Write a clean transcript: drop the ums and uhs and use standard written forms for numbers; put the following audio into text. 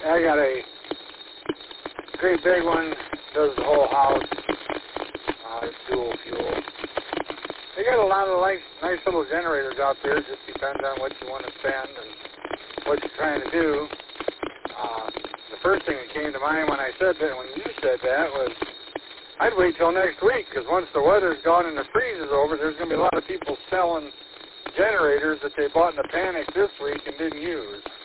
I got a great big one, does the whole house. It's dual fuel. They got a lot of nice little generators out there. It just depends on what you want to spend and what you're trying to do. The first thing that came to mind when you said that was I'd wait till next week, because once the weather's gone and the freeze is over, there's going to be a lot of people selling generators that they bought in a panic this week and didn't use.